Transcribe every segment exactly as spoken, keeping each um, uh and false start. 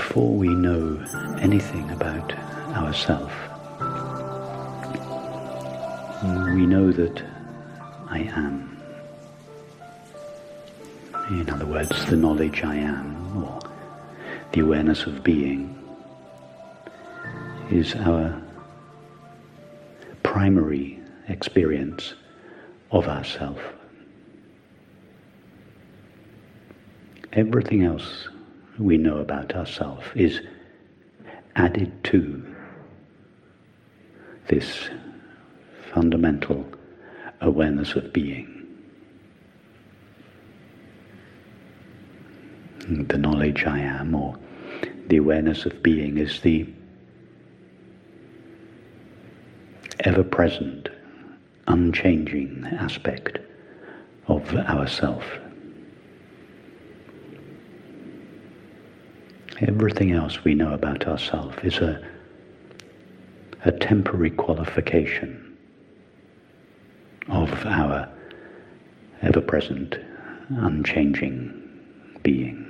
before we know anything about ourself, we know that I am. In other words, the knowledge I am, or the awareness of being, is our primary experience of ourself. Everything else we know about ourselves is added to this fundamental awareness of being. The knowledge I am, or the awareness of being, is the ever-present, unchanging aspect of ourself. Everything else we know about ourselves is a, a temporary qualification of our ever-present, unchanging being.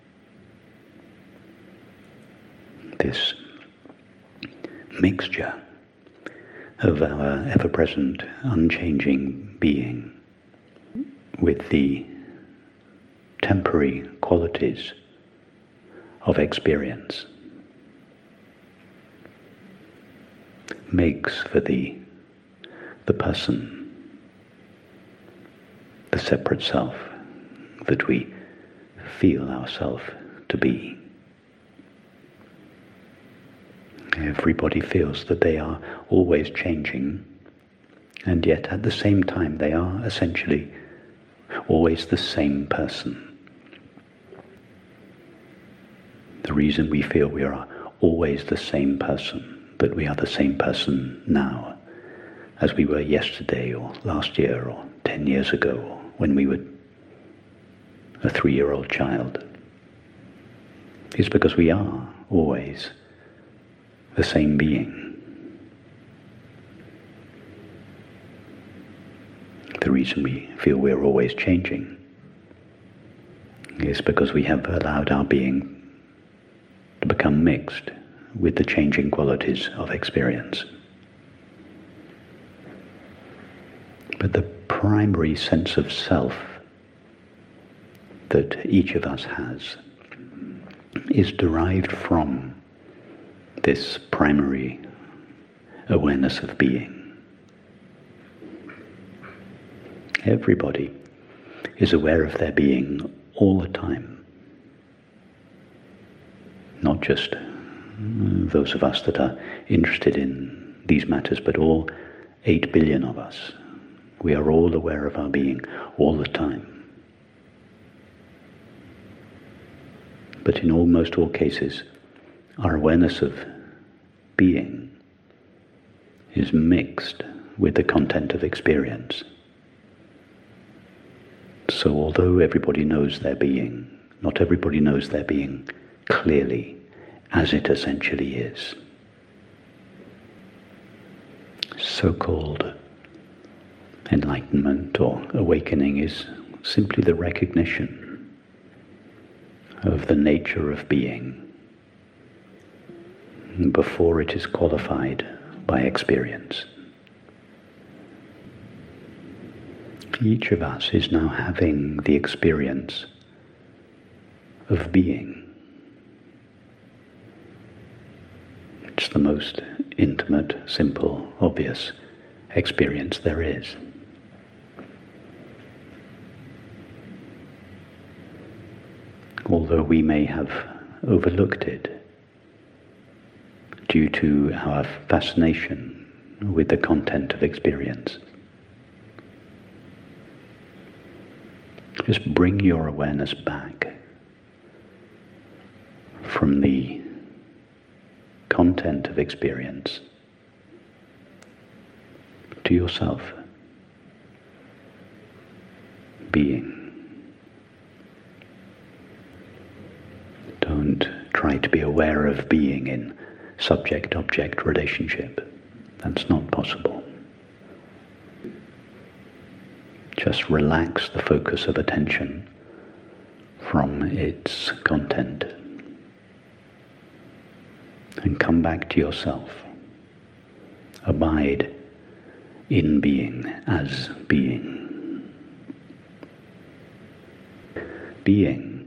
This mixture of our ever-present, unchanging being with the temporary qualities of experience makes for the the person, the separate self that we feel ourselves to be. Everybody feels that they are always changing, and yet at the same time they are essentially always the same person. The reason we feel we are always the same person, that we are the same person now as we were yesterday or last year or ten years ago or when we were a three-year-old child, is because we are always the same being. The reason we feel we're always changing is because we have allowed our being to become mixed with the changing qualities of experience. But the primary sense of self that each of us has is derived from this primary awareness of being. Everybody is aware of their being all the time. Not just those of us that are interested in these matters, but all eight billion of us. We are all aware of our being all the time. But in almost all cases, our awareness of being is mixed with the content of experience. So although everybody knows their being, not everybody knows their being clearly as it essentially is. So-called enlightenment or awakening is simply the recognition of the nature of being before it is qualified by experience. Each of us is now having the experience of being. It's the most intimate, simple, obvious experience there is. Although we may have overlooked it due to our fascination with the content of experience. Just bring your awareness back from the content of experience to yourself, being. Don't try to be aware of being in subject-object relationship. That's not possible. Just relax the focus of attention from its content And come back to yourself. Abide in being as being. Being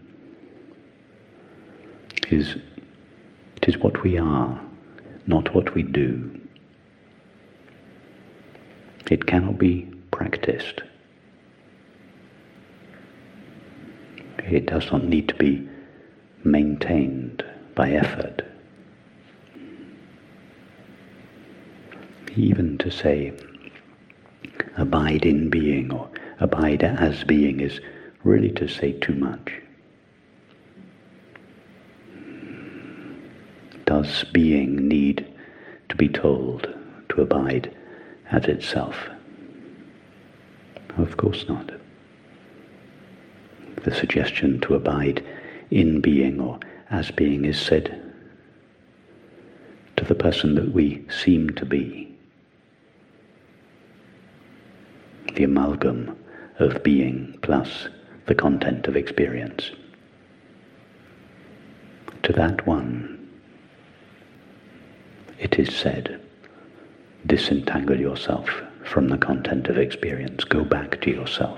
is, it is what we are, not what we do. It cannot be practiced. It does not need to be maintained by effort. Even to say, abide in being or abide as being is really to say too much. Does being need to be told to abide as itself? Of course not. The suggestion to abide in being or as being is said to the person that we seem to be. The amalgam of being plus the content of experience. To that one, it is said, disentangle yourself from the content of experience. Go back to yourself.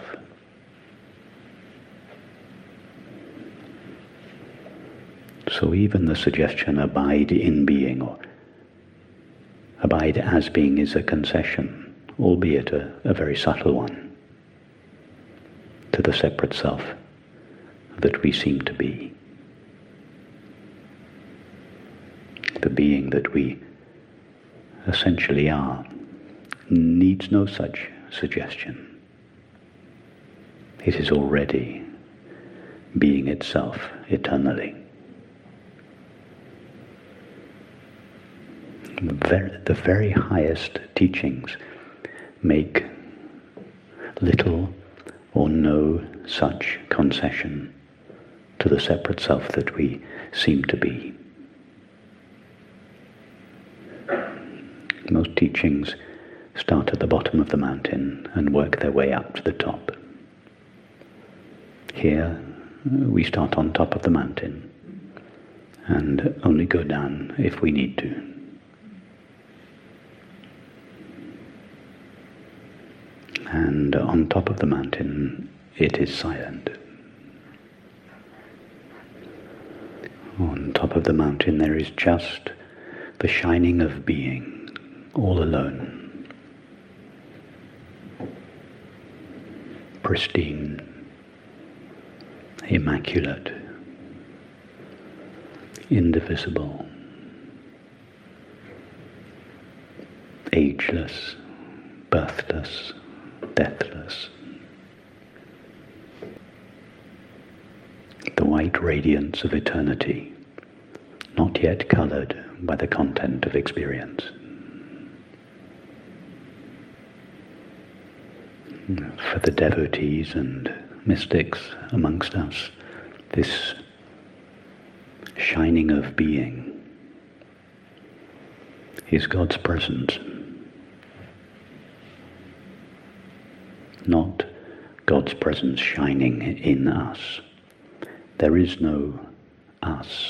So even the suggestion, abide in being or abide as being, is a concession, albeit a, a very subtle one, to the separate self that we seem to be. The being that we essentially are needs no such suggestion. It is already being itself eternally. The very, the very highest teachings make little or no such concession to the separate self that we seem to be. Most teachings start at the bottom of the mountain and work their way up to the top. Here, we start on top of the mountain and only go down if we need to. And on top of the mountain, it is silent. On top of the mountain, there is just the shining of being, all alone, pristine, immaculate, indivisible, ageless, birthless, deathless. The white radiance of eternity, not yet colored by the content of experience. For the devotees and mystics amongst us, this shining of being is God's presence, not God's presence shining in us. There is no us.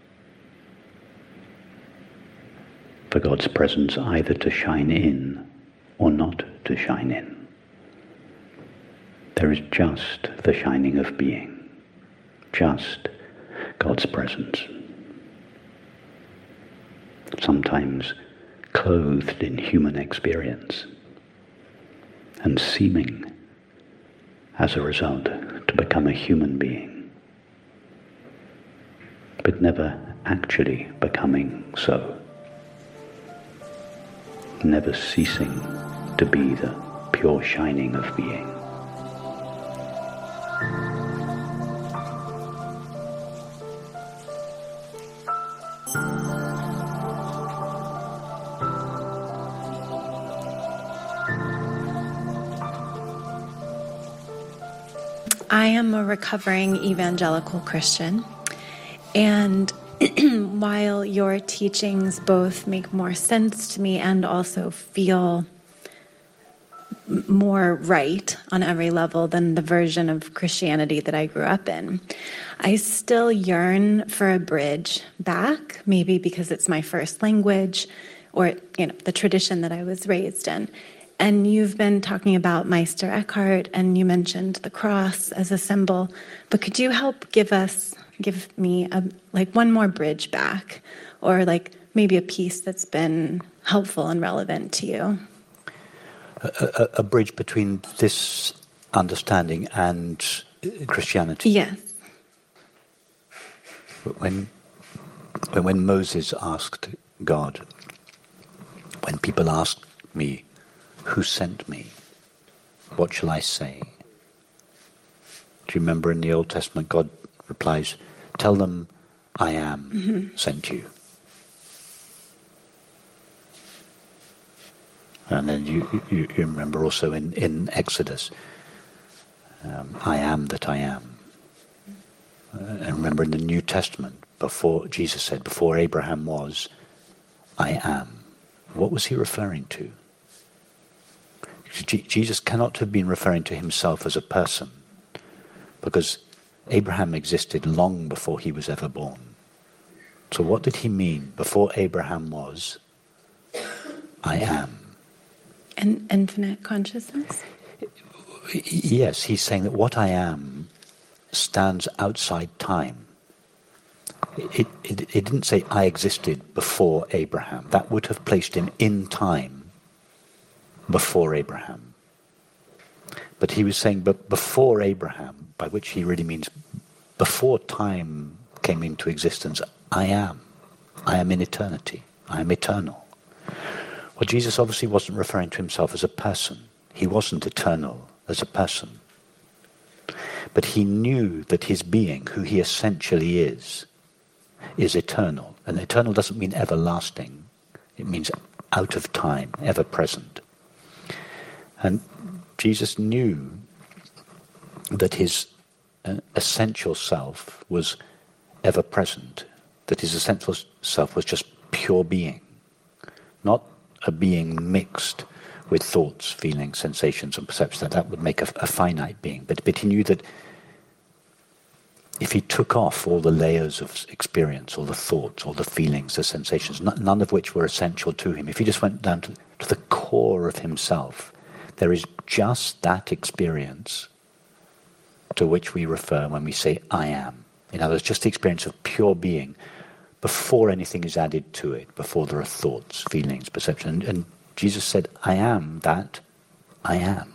For God's presence either to shine in or not to shine in. There is just the shining of being, just God's presence. Sometimes clothed in human experience and seeming, as a result, to become a human being, but never actually becoming so, never ceasing to be the pure shining of being. I am a recovering evangelical Christian, and while your teachings both make more sense to me and also feel m- more right on every level than the version of Christianity that I grew up in. I still yearn for a bridge back, maybe because it's my first language or, you know, the tradition that I was raised in. And you've been talking about Meister Eckhart, and you mentioned the cross as a symbol. But could you help give us, give me a, like one more bridge back, or like maybe a piece that's been helpful and relevant to you? A, a, a bridge between this understanding and Christianity. Yes. When, when, when Moses asked God, when people asked me, who sent me? What shall I say? Do you remember in the Old Testament, God replies, tell them I am mm-hmm. sent you. And then you, you, you remember also in, in Exodus, um, I am that I am. Uh, and remember in the New Testament, before Jesus said, before Abraham was, I am. What was he referring to? Jesus cannot have been referring to himself as a person, because Abraham existed long before he was ever born. So what did he mean? Before Abraham was, I am. An infinite consciousness? Yes, he's saying that what I am stands outside time. It, it, it didn't say I existed before Abraham. That would have placed him in time before Abraham. But he was saying, but before Abraham, by which he really means before time came into existence, I am. I am in eternity. I am eternal. Well, Jesus obviously wasn't referring to himself as a person. He wasn't eternal as a person. But he knew that his being, who he essentially is, is eternal. And eternal doesn't mean everlasting. It means out of time, ever present. And Jesus knew that his uh, essential self was ever present, that his essential self was just pure being, not a being mixed with thoughts, feelings, sensations, and perceptions. That that would make a, a finite being. But, but he knew that if he took off all the layers of experience, all the thoughts, all the feelings, the sensations, n- none of which were essential to him, if he just went down to, to the core of himself, there is just that experience to which we refer when we say, I am. In other words, just the experience of pure being before anything is added to it, before there are thoughts, feelings, perception. And, and Jesus said, I am that I am.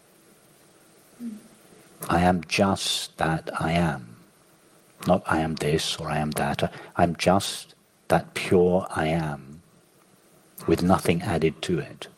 I am just that I am. Not I am this or I am that. I'm just that pure I am with nothing added to it.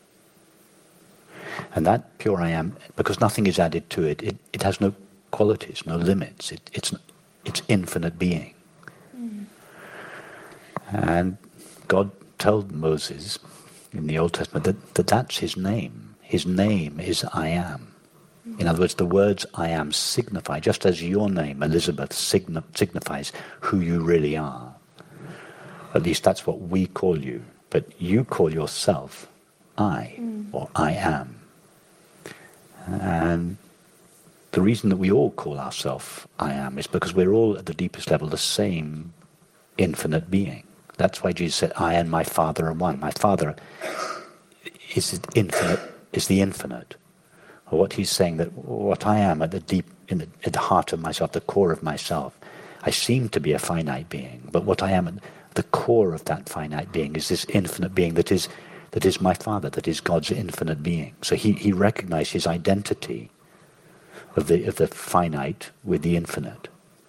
And that pure I am, because nothing is added to it, it, it has no qualities, no limits. It, it's it's infinite being. Mm. And God told Moses in the Old Testament that, that that's his name. His name is I am. Mm. In other words, the words I am signify, just as your name, Elizabeth, signi- signifies who you really are. At least that's what we call you. But you call yourself I, mm. or I am. And the reason that we all call ourselves I am is because we're all at the deepest level the same infinite being. That's why Jesus said, I and my Father are one. My Father is infinite, is the infinite. Or what he's saying, that what I am at the deep, in the, at the heart of myself, the core of myself, I seem to be a finite being, but what I am at the core of that finite being is this infinite being that is that is my Father, that is God's infinite being. So he, he recognized his identity of the of the finite with the infinite.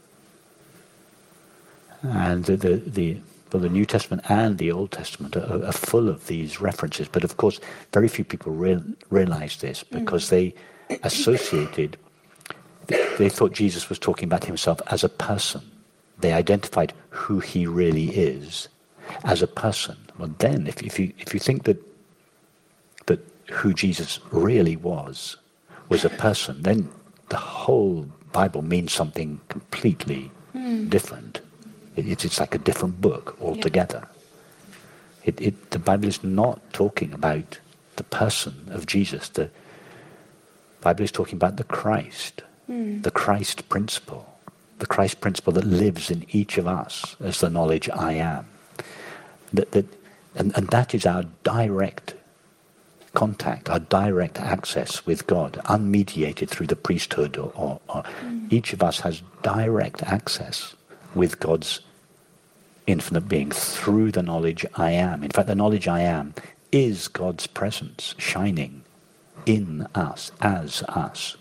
And the the, the well, the New Testament and the Old Testament are, are full of these references. But of course, very few people real, realize this because they associated, they, they thought Jesus was talking about himself as a person. They identified who he really is as a person. Well, then, if, if you if you think that that who Jesus really was was a person, then the whole Bible means something completely mm. different. It, it's it's like a different book altogether. Yeah. It, it the Bible is not talking about the person of Jesus. The Bible is talking about the Christ, mm. the Christ principle, the Christ principle that lives in each of us as the knowledge I am. That, that, and, and that is our direct contact, our direct access with God, unmediated through the priesthood. Or, or, or mm. Each of us has direct access with God's infinite being through the knowledge I am. In fact, the knowledge I am is God's presence shining in us, as us.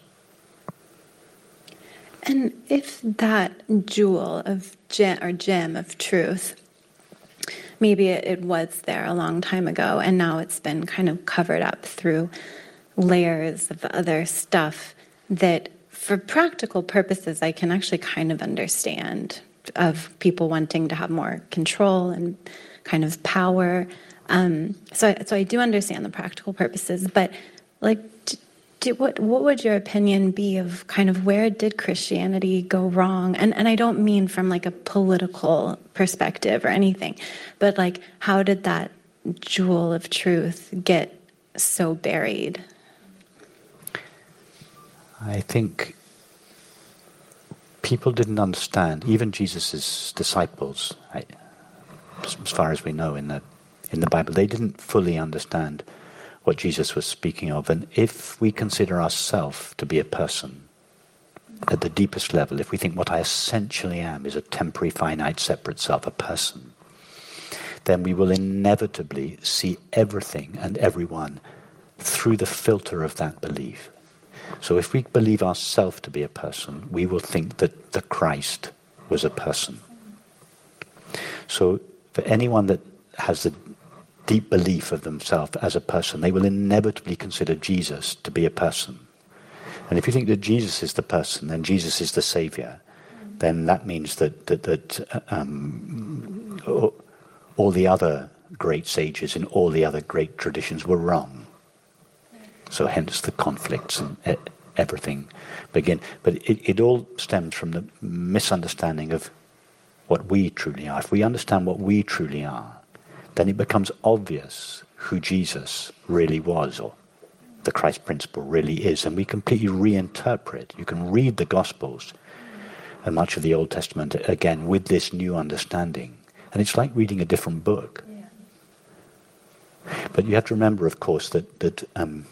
And if that jewel of gem or gem of truth, maybe it, it was there a long time ago, and now it's been kind of covered up through layers of other stuff that, for practical purposes, I can actually kind of understand, of people wanting to have more control and kind of power. Um, so, I, so I do understand the practical purposes, but like, d- d- what what would your opinion be of kind of where did Christianity go wrong? And and I don't mean from like a political perspective or anything, but like, how did that jewel of truth get so buried? I think people didn't understand, even Jesus' disciples, I, as far as we know in the in the Bible, they didn't fully understand what Jesus was speaking of. And if we consider ourselves to be a person at the deepest level, if we think what I essentially am is a temporary, finite, separate self, a person, then we will inevitably see everything and everyone through the filter of that belief. So if we believe ourselves to be a person, we will think that the Christ was a person. So for anyone that has the deep belief of themselves as a person, they will inevitably consider Jesus to be a person. And if you think that Jesus is the person, then Jesus is the Savior, then that means that that, that um, all the other great sages in all the other great traditions were wrong. So hence the conflicts and everything begin. But it, it all stems from the misunderstanding of what we truly are. If we understand what we truly are, then it becomes obvious who Jesus really was, or the Christ principle really is, and we completely reinterpret. You can read the Gospels and much of the Old Testament again with this new understanding, and it's like reading a different book. Yeah. But you have to remember, of course, that that um,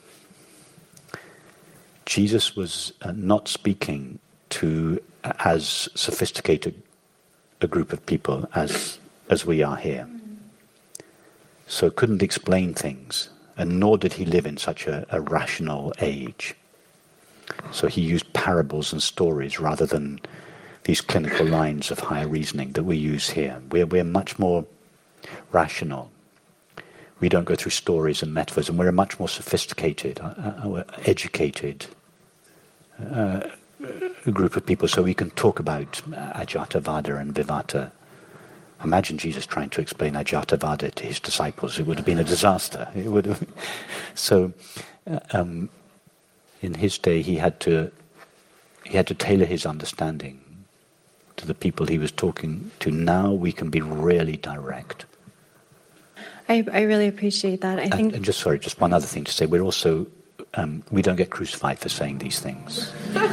Jesus was uh, not speaking to uh, as sophisticated a group of people as as we are here. So couldn't explain things, and nor did he live in such a, a rational age. So he used parables and stories rather than these clinical lines of higher reasoning that we use here. We're, we're much more rational. We don't go through stories and metaphors, and we're a much more sophisticated, uh, educated uh, group of people, so we can talk about Ajatavada and Vivata. Imagine Jesus trying to explain Ajatavada to his disciples. It would have been a disaster. It would have. So, uh, um, in his day, he had to he had to tailor his understanding to the people he was talking to. Now we can be really direct. I, I really appreciate that. I and, think. And just sorry, just one other thing to say. We're also um, we don't get crucified for saying these things.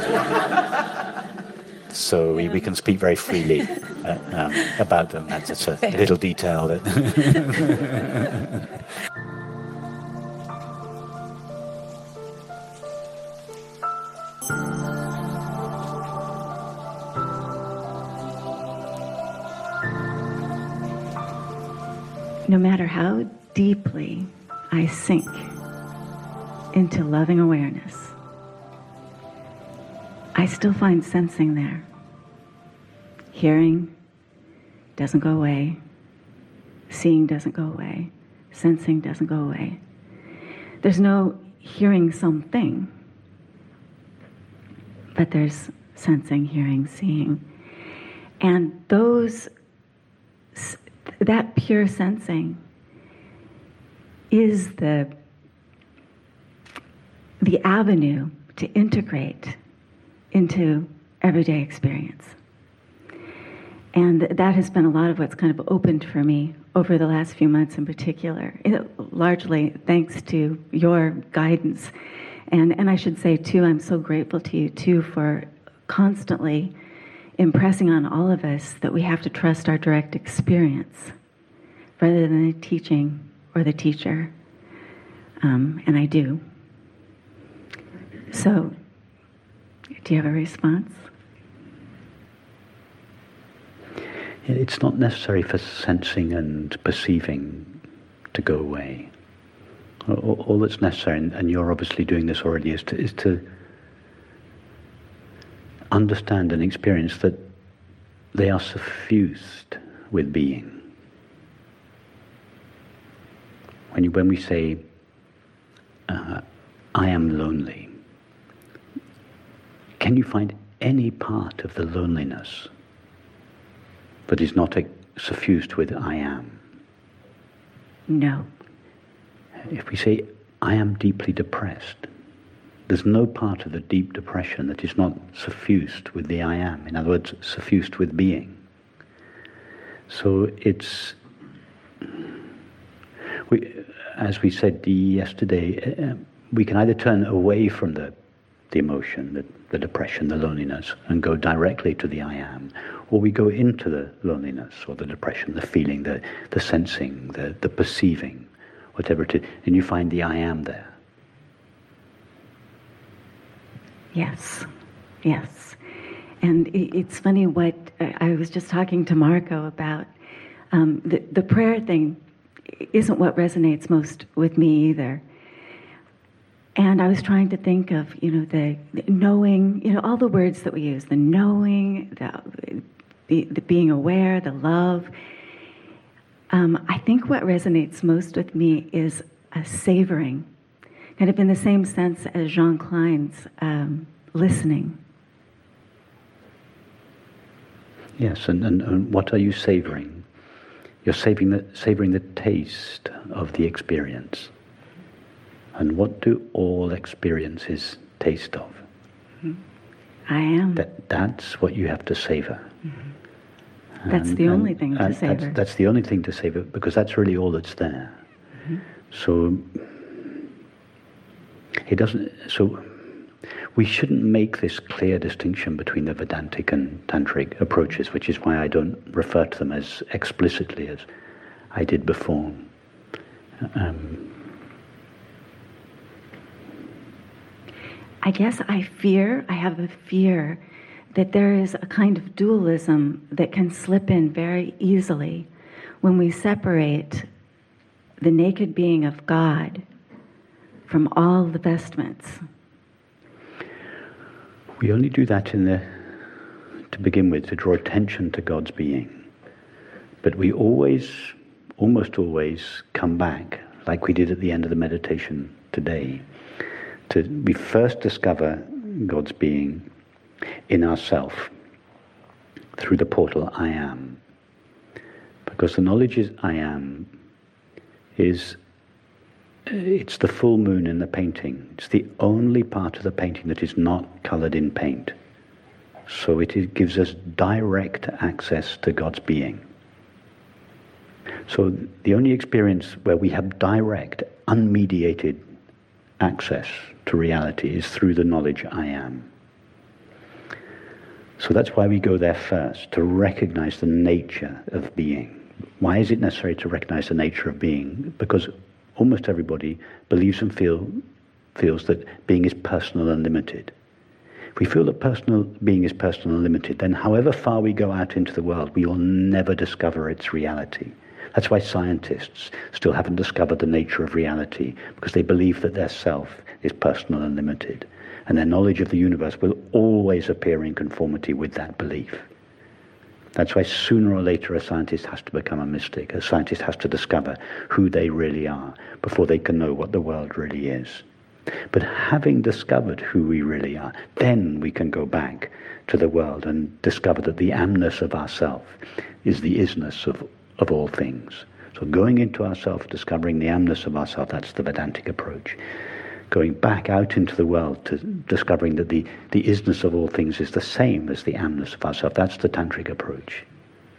So we, we can speak very freely uh, um, about them. That's just a little detail. That no matter how deeply I sink into loving awareness, I still find sensing there. Hearing doesn't go away. Seeing doesn't go away. Sensing doesn't go away. There's no hearing something, but there's sensing, hearing, seeing. And those, that pure sensing is the, the avenue to integrate into everyday experience. And that has been a lot of what's kind of opened for me over the last few months in particular, it, largely thanks to your guidance. And, and I should say, too, I'm so grateful to you, too, for constantly impressing on all of us that we have to trust our direct experience rather than the teaching or the teacher. Um, and I do. So, do you have a response? It's not necessary for sensing and perceiving to go away. All, all that's necessary, and, and you're obviously doing this already, is to, is to understand and experience that they are suffused with being. When you, when we say, uh, I am lonely, can you find any part of the loneliness that is not suffused with I am? No. If we say, I am deeply depressed, there's no part of the deep depression that is not suffused with the I am. In other words, suffused with being. So it's, we, as we said yesterday, uh, we can either turn away from the, the emotion, the, the depression, the loneliness, and go directly to the I am, or we go into the loneliness or the depression, the feeling, the, the sensing, the, the perceiving, whatever it is, and you find the I am there. Yes, yes. And it's funny what, I was just talking to Marco about, um, the, the prayer thing isn't what resonates most with me either. And I was trying to think of, you know, the, the knowing, you know, all the words that we use, the knowing, the, the, the being aware, the love. Um, I think what resonates most with me is a savoring, kind of in the same sense as Jean Klein's um, listening. Yes, and, and, and what are you savoring? You're savoring the, savoring the taste of the experience. And what do all experiences taste of? Mm-hmm. I am. That, that's what you have to savor. Mm-hmm. That's the only thing to savor. That's, that's the only thing to savor, because that's really all that's there. Mm-hmm. So it doesn't. So we shouldn't make this clear distinction between the Vedantic and Tantric approaches, which is why I don't refer to them as explicitly as I did before. Um, I guess I fear, I have a fear that there is a kind of dualism that can slip in very easily when we separate the naked being of God from all the vestments. We only do that in the, to begin with, to draw attention to God's being. But we always, almost always, come back, like we did at the end of the meditation today, to we first discover God's being in ourself through the portal I am. Because the knowledge is I am is, it's the full moon in the painting. It's the only part of the painting that is not colored in paint. So it is, gives us direct access to God's being. So the only experience where we have direct, unmediated access to reality is through the knowledge I am. So that's why we go there first, to recognize the nature of being. Why is it necessary to recognize the nature of being? Because almost everybody believes and feel, feels that being is personal and limited. If we feel that personal being is personal and limited, then however far we go out into the world, we will never discover its reality. That's why scientists still haven't discovered the nature of reality, because they believe that their self is personal and limited, and their knowledge of the universe will always appear in conformity with that belief. That's why sooner or later a scientist has to become a mystic. A scientist has to discover who they really are before they can know what the world really is. But having discovered who we really are, then we can go back to the world and discover that the amness of ourself is the isness of of all things. So going into ourself, discovering the amness of ourself, that's the Vedantic approach. Going back out into the world to discovering that the, the isness of all things is the same as the amness of ourself, that's the Tantric approach.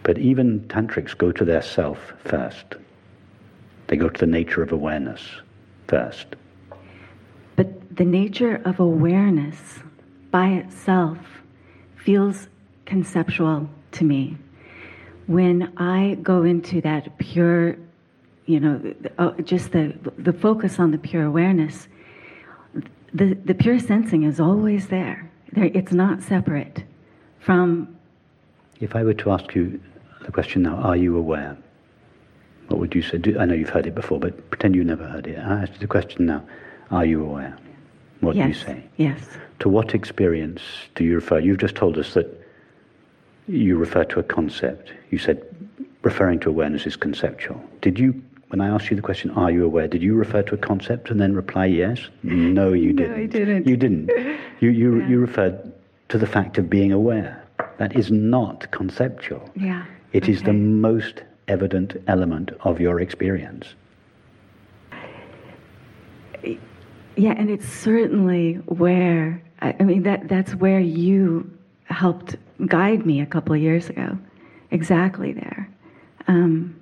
But even tantrics go to their self first. They go to the nature of awareness first. But the nature of awareness by itself feels conceptual to me. When I go into that pure, you know, uh, just the the focus on the pure awareness, the, the pure sensing is always there. there. It's not separate from... If I were to ask you the question now, are you aware? What would you say? Do, I know you've heard it before, but pretend you never heard it. I ask you the question now, are you aware? What yes. do you say? Yes. To what experience do you refer? You've just told us that you refer to a concept. You said referring to awareness is conceptual. Did you, when I asked you the question, are you aware, did you refer to a concept and then reply yes? No, you didn't. No, I didn't. You didn't. You, you, yeah. you referred to the fact of being aware. That is not conceptual. Yeah. It okay. is the most evident element of your experience. Yeah, and it's certainly where, I mean, that that's where you helped guide me a couple of years ago. Exactly there. Um,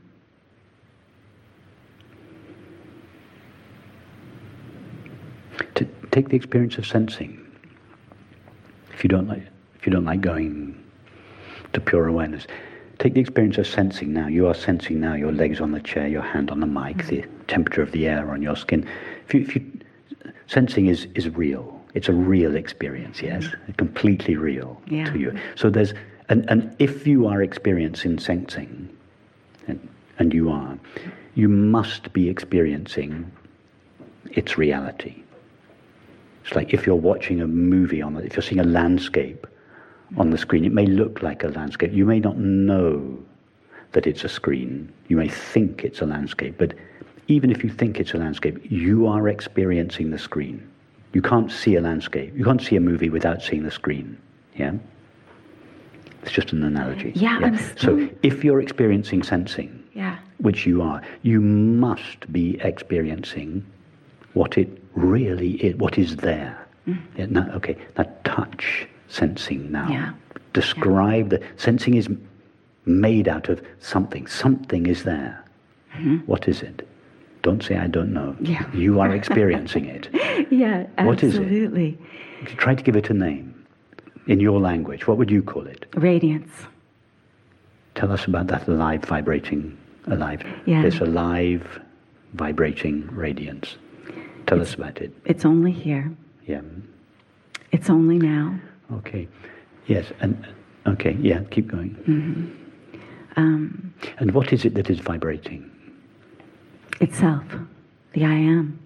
to take the experience of sensing. If you don't like, if you don't like going to pure awareness, take the experience of sensing now. You are sensing now your legs on the chair, your hand on the mic, mm-hmm. the temperature of the air on your skin. If you, if you, sensing is, is real. It's a real experience, yes? Mm-hmm. Completely real yeah. to you. So there's, and, and if you are experiencing sensing, and, and you are, you must be experiencing its reality. It's like if you're watching a movie on it, if you're seeing a landscape on the screen, it may look like a landscape. You may not know that it's a screen. You may think it's a landscape, but even if you think it's a landscape, you are experiencing the screen. You can't see a landscape. You can't see a movie without seeing the screen. Yeah? It's just an analogy. Yeah, yeah? I'm still... So if you're experiencing sensing, yeah. which you are, you must be experiencing what it really is, what is there. Mm. Yeah, now, okay, now touch sensing now. Yeah. Describe yeah. the sensing is made out of something. Something is there. Mm-hmm. What is it? Don't say I don't know. Yeah. You are experiencing it. Yeah, absolutely. What is it? Try to give it a name in your language. What would you call it? Radiance. Tell us about that alive, vibrating, alive. Yeah. This alive, vibrating radiance. Tell it's, us about it. It's only here. Yeah. It's only now. Okay. Yes. And okay. Yeah. Keep going. Mm-hmm. Um, and what is it that is vibrating? Itself. The I am.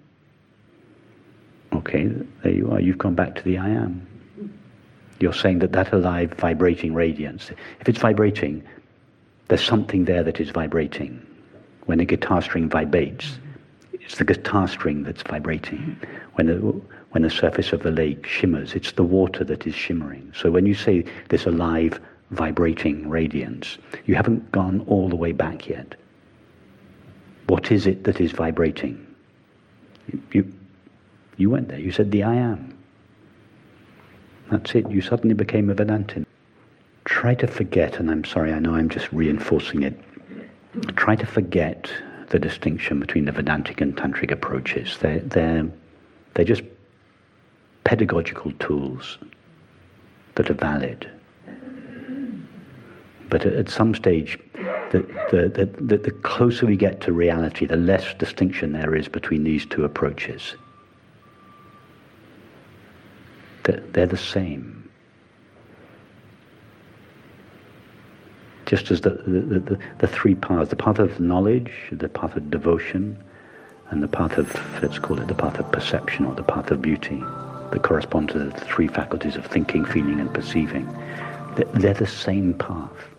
Okay. There you are. You've gone back to the I am. You're saying that that alive, vibrating radiance. If it's vibrating, there's something there that is vibrating. When a guitar string vibrates, it's the guitar string that's vibrating. When the, when the surface of the lake shimmers, it's the water that is shimmering. So when you say this alive, vibrating radiance, you haven't gone all the way back yet. What is it that is vibrating? You, you, you went there. You said the I am. That's it. You suddenly became a Vedantin. Try to forget, and I'm sorry, I know I'm just reinforcing it. Try to forget the distinction between the Vedantic and Tantric approaches. They're, they're, they're just pedagogical tools that are valid. But at some stage, the, the, the, the closer we get to reality, the less distinction there is between these two approaches. They're, they're the same. Just as the, the, the, the three paths, the path of knowledge, the path of devotion, and the path of, let's call it the path of perception or the path of beauty, that correspond to the three faculties of thinking, feeling, and perceiving. They're the same path.